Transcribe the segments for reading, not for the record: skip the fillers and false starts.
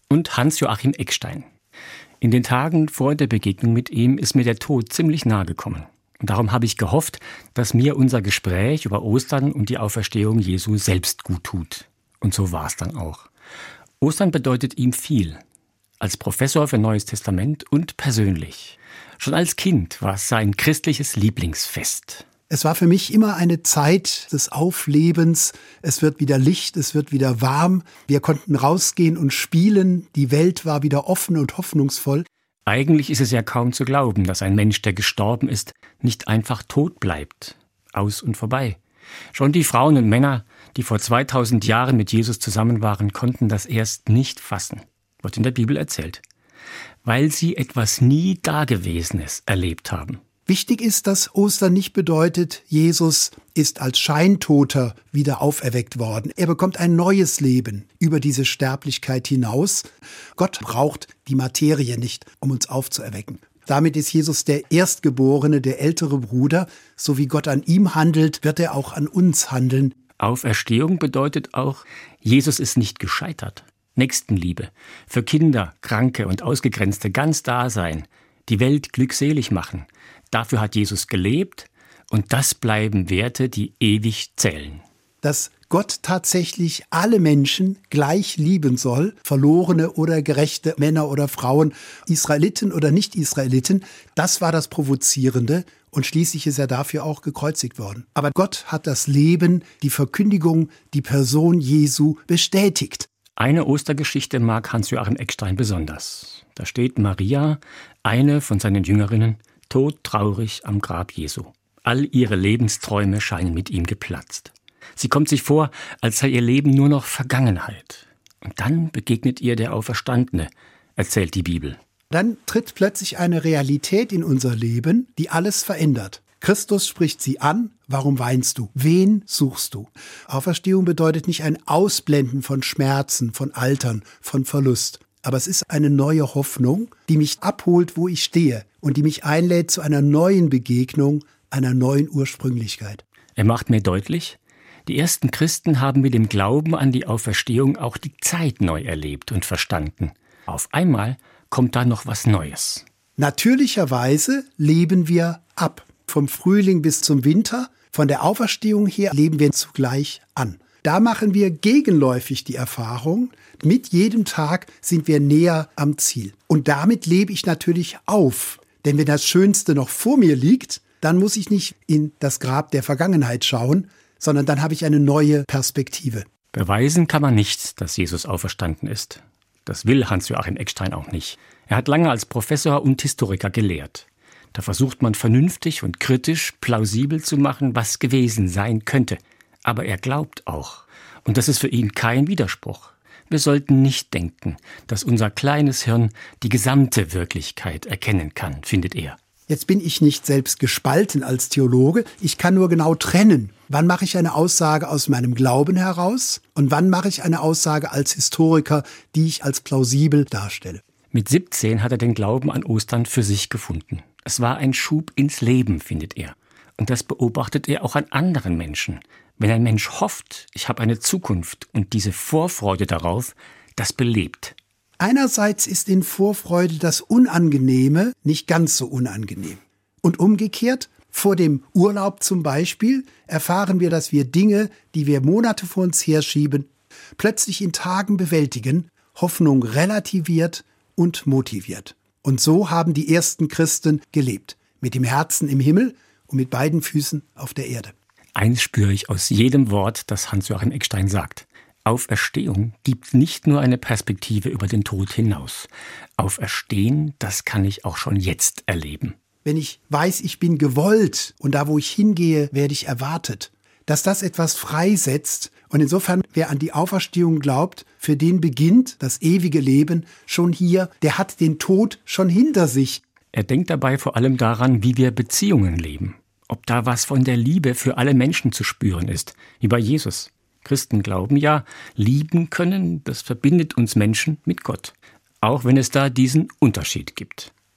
und Hans-Joachim Eckstein. In den Tagen vor der Begegnung mit ihm ist mir der Tod ziemlich nahe gekommen. Und darum habe ich gehofft, dass mir unser Gespräch über Ostern und die Auferstehung Jesu selbst gut tut. Und so war es dann auch. Ostern bedeutet ihm viel. Als Professor für Neues Testament und persönlich. Schon als Kind war es sein christliches Lieblingsfest. Es war für mich immer eine Zeit des Auflebens. Es wird wieder Licht, es wird wieder warm. Wir konnten rausgehen und spielen. Die Welt war wieder offen und hoffnungsvoll. Eigentlich ist es ja kaum zu glauben, dass ein Mensch, der gestorben ist, nicht einfach tot bleibt. Aus und vorbei. Schon die Frauen und Männer, die vor 2000 Jahren mit Jesus zusammen waren, konnten das erst nicht fassen. Wird in der Bibel erzählt. Weil sie etwas nie Dagewesenes erlebt haben. Wichtig ist, dass Ostern nicht bedeutet, Jesus ist als Scheintoter wieder auferweckt worden. Er bekommt ein neues Leben über diese Sterblichkeit hinaus. Gott braucht die Materie nicht, um uns aufzuerwecken. Damit ist Jesus der Erstgeborene, der ältere Bruder. So wie Gott an ihm handelt, wird er auch an uns handeln. Auferstehung bedeutet auch, Jesus ist nicht gescheitert. Nächstenliebe, für Kinder, Kranke und Ausgegrenzte ganz da sein, die Welt glückselig machen. Dafür hat Jesus gelebt und das bleiben Werte, die ewig zählen. Dass Gott tatsächlich alle Menschen gleich lieben soll, verlorene oder gerechte Männer oder Frauen, Israeliten oder Nicht-Israeliten, das war das Provozierende und schließlich ist er dafür auch gekreuzigt worden. Aber Gott hat das Leben, die Verkündigung, die Person Jesu bestätigt. Eine Ostergeschichte mag Hans-Joachim Eckstein besonders. Da steht Maria, eine von seinen Jüngerinnen, todtraurig am Grab Jesu. All ihre Lebensträume scheinen mit ihm geplatzt. Sie kommt sich vor, als sei ihr Leben nur noch Vergangenheit. Und dann begegnet ihr der Auferstandene, erzählt die Bibel. Dann tritt plötzlich eine Realität in unser Leben, die alles verändert. Christus spricht sie an. Warum weinst du? Wen suchst du? Auferstehung bedeutet nicht ein Ausblenden von Schmerzen, von Altern, von Verlust. Aber es ist eine neue Hoffnung, die mich abholt, wo ich stehe und die mich einlädt zu einer neuen Begegnung, einer neuen Ursprünglichkeit. Er macht mir deutlich, die ersten Christen haben mit dem Glauben an die Auferstehung auch die Zeit neu erlebt und verstanden. Auf einmal kommt da noch was Neues. Natürlicherweise leben wir ab. Vom Frühling bis zum Winter, von der Auferstehung her leben wir zugleich an. Da machen wir gegenläufig die Erfahrung, mit jedem Tag sind wir näher am Ziel. Und damit lebe ich natürlich auf. Denn wenn das Schönste noch vor mir liegt, dann muss ich nicht in das Grab der Vergangenheit schauen, sondern dann habe ich eine neue Perspektive. Beweisen kann man nicht, dass Jesus auferstanden ist. Das will Hans-Joachim Eckstein auch nicht. Er hat lange als Professor und Historiker gelehrt. Da versucht man vernünftig und kritisch plausibel zu machen, was gewesen sein könnte. Aber er glaubt auch. Und das ist für ihn kein Widerspruch. Wir sollten nicht denken, dass unser kleines Hirn die gesamte Wirklichkeit erkennen kann, findet er. Jetzt bin ich nicht selbst gespalten als Theologe. Ich kann nur genau trennen. Wann mache ich eine Aussage aus meinem Glauben heraus und wann mache ich eine Aussage als Historiker, die ich als plausibel darstelle. Mit 17 hat er den Glauben an Ostern für sich gefunden. Es war ein Schub ins Leben, findet er. Und das beobachtet er auch an anderen Menschen. Wenn ein Mensch hofft, ich habe eine Zukunft und diese Vorfreude darauf, das belebt. Einerseits ist in Vorfreude das Unangenehme nicht ganz so unangenehm. Und umgekehrt, vor dem Urlaub zum Beispiel, erfahren wir, dass wir Dinge, die wir Monate vor uns herschieben, plötzlich in Tagen bewältigen, Hoffnung relativiert und motiviert. Und so haben die ersten Christen gelebt, mit dem Herzen im Himmel und mit beiden Füßen auf der Erde. Eins spüre ich aus jedem Wort, das Hans-Joachim Eckstein sagt. Auferstehung gibt nicht nur eine Perspektive über den Tod hinaus. Auferstehen, das kann ich auch schon jetzt erleben. Wenn ich weiß, ich bin gewollt und da, wo ich hingehe, werde ich erwartet, dass das etwas freisetzt. Und insofern, wer an die Auferstehung glaubt, für den beginnt das ewige Leben schon hier. Der hat den Tod schon hinter sich. Er denkt dabei vor allem daran, wie wir Beziehungen leben. Ob da was von der Liebe für alle Menschen zu spüren ist, wie bei Jesus. Christen glauben ja, lieben können, das verbindet uns Menschen mit Gott. Auch wenn es da diesen Unterschied gibt.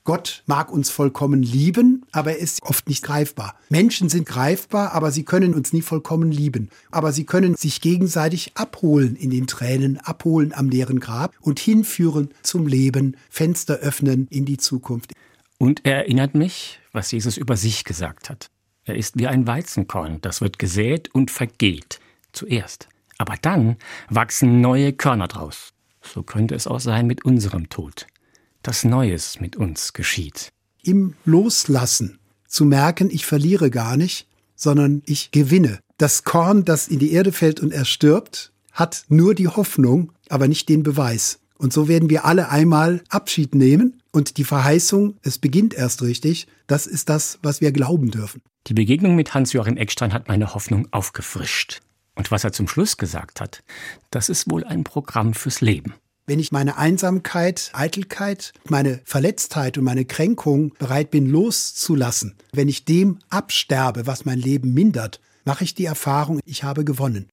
Gott mag uns vollkommen lieben, aber er ist oft nicht greifbar. Menschen sind greifbar, aber sie können uns nie vollkommen lieben. Aber sie können sich gegenseitig abholen in den Tränen, abholen am leeren Grab und hinführen zum Leben, Fenster öffnen in die Zukunft. Und er erinnert mich, was Jesus über sich gesagt hat. Er ist wie ein Weizenkorn, das wird gesät und vergeht, zuerst. Aber dann wachsen neue Körner draus. So könnte es auch sein mit unserem Tod. Dass Neues mit uns geschieht. Im Loslassen zu merken, ich verliere gar nicht, sondern ich gewinne. Das Korn, das in die Erde fällt und erstirbt, hat nur die Hoffnung, aber nicht den Beweis. Und so werden wir alle einmal Abschied nehmen und die Verheißung, es beginnt erst richtig, das ist das, was wir glauben dürfen. Die Begegnung mit Hans-Joachim Eckstein hat meine Hoffnung aufgefrischt. Und was er zum Schluss gesagt hat, das ist wohl ein Programm fürs Leben. Wenn ich meine Einsamkeit, Eitelkeit, meine Verletztheit und meine Kränkung bereit bin loszulassen, wenn ich dem absterbe, was mein Leben mindert, mache ich die Erfahrung, ich habe gewonnen.